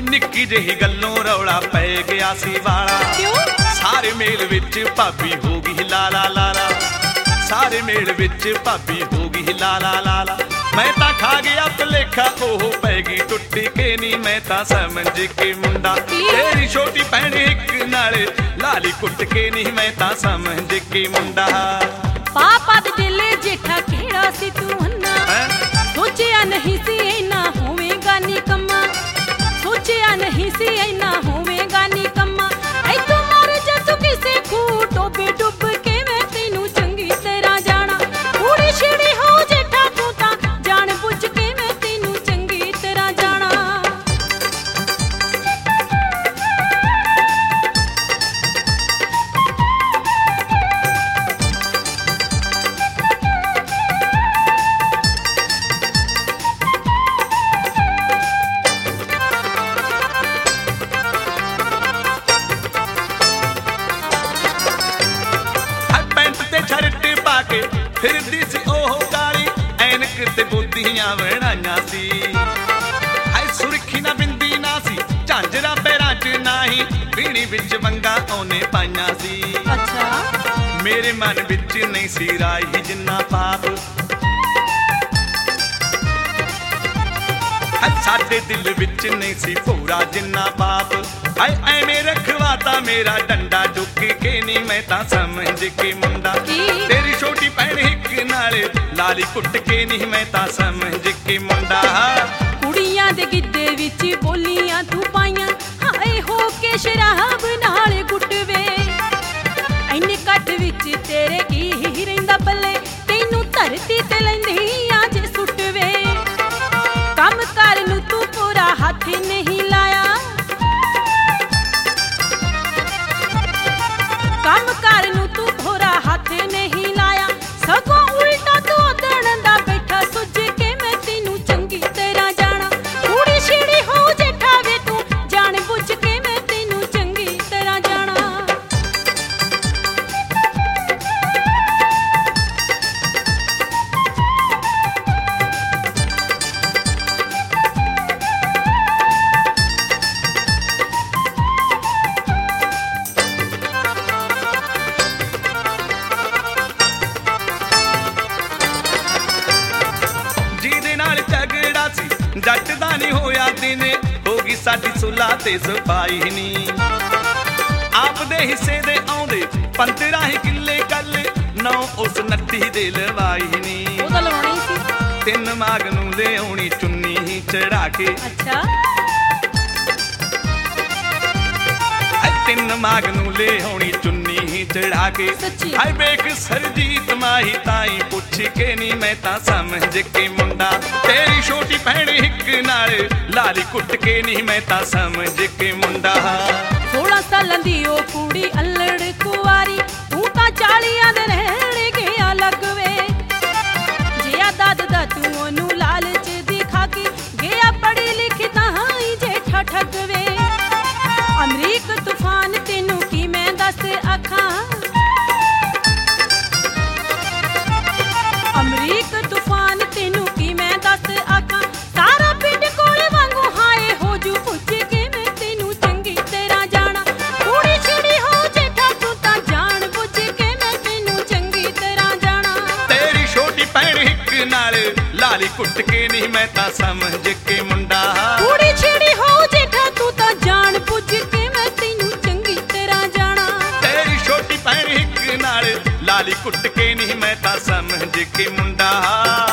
निक्की जही गल्लों रौला पै गया सी वाला। सारे मेल विच भाभी हो गई लाला लाला, सारे मेल विच भाभी हो गई लाला लाला। मैं तां खा गया भुलेखा ओह पै गई टुट के नी, मैं तां समझ के मुंडा तेरी छोटी भैन हिक नाले लाली कुट के नी, मैं तां समझ के मुंडा। पापा दे दिल जेठा केड़ा सी तू हन्ना, सोचिया नहीं सी इना होवेगा निकम्मा, सोचिया नहीं सी इना होवेगा निकम्मा। ऐ तू मर जा तू किसे खूह डोबे डुब के, मैं तेनू चंगी तरह जाना। कुड़ी छिड़ी हो जेठा तू तां जान बुझ के, मैं तेनू चंगी तरह जाना। फिरदी सी ओह काली ऐनक ते बुद्धियां बनाइयां सी, हाय सुरखी ना बिंदी ना सी, झांजरा पैरां च नाही, बीणी विच वंगा ओने पाइयां सी। अच्छा मेरे मन विच नहीं सी राही जिन्ना पाप, साडे दिल विच नहीं सी पूरा जिन्ना पाप। हाय ऐवें रखवाता मेरा डंडा डुक के नी, मैं तां समझ के मुंडा तेरी छोटी भैन हिक नाले लाली कुट के नी, मैं तां समझ के मुंडा। कुड़ियां दे गिद्दे विच बोलियां तू पाइयां, हाय हो के शराब नाल गुटवे। इन्ने कट विच तेरे की रहिंदा बल्ले, तैनू धरती ते लैंदियां जे सुटवे। काम कर नू तू पूरा हाथ नहीं लाया, काम कर नू तू पूरा हाथ नहीं लाया, सगों उल्टा तू दड़न दा बैठा सुझ के, मैं तेनू चंगी तरह जाना। कुड़ी छिड़ी हो जेठा वे तू जान बुझ के, मैं तेनू चंगी तरह जाना। जट दा नहीं होया दिने, होगी साडी सुला ते सफाई नी। आप दे हिस्से दे आउंदे 15 ही किले कल, 9 उस नट्टी दे लवाई नी। ओदा लवाणी सी 3 माग नू ले आउणी चुन्नी ही चढ़ा के। अच्छा 3 माग नू ले आउणी चुन्नी ही चढ़ा के। हाय बेक सरजीत माही ताई पुछ के नी, मैं तां समझ के मुंडा तेरी छोटी भैन हिक नाल लाली कुट के नी, मैं तां समझ के मुंडा। 16 सालां दी ओ कुड़ी अल्लड़ कुवारी, तू तां 40 दे रहण गया लगवे। जिया दाद दा तू ओनू लालच दिखा के गया, पढ़ी लिखी तां ही जेठा ठगवे। अमरीक तूफान तेनू की मैं दस आखां, अमरीक तूफान तेनू की मैं दस आखां। सारा पिंड कोले वांगू हाय हो जू पुछ के, मैं तेनू चंगी तरह जाना। कुड़ी छिड़ी हो जेठा तू तां जान बुझ के, मैं तेनू चंगी तरह जाना। तेरी छोटी भैन हिक नाल लाली कुट के नी, मैं तां समझ के मुंडा। कुड़ी छिड़ी हो जेठा तू तां जान बुझ के, मैं तेनू चंगी तरह जाना। तेरी छोटी भैन हिक नाल लाली कुट के नी, मैं तां समझ के मुंडा।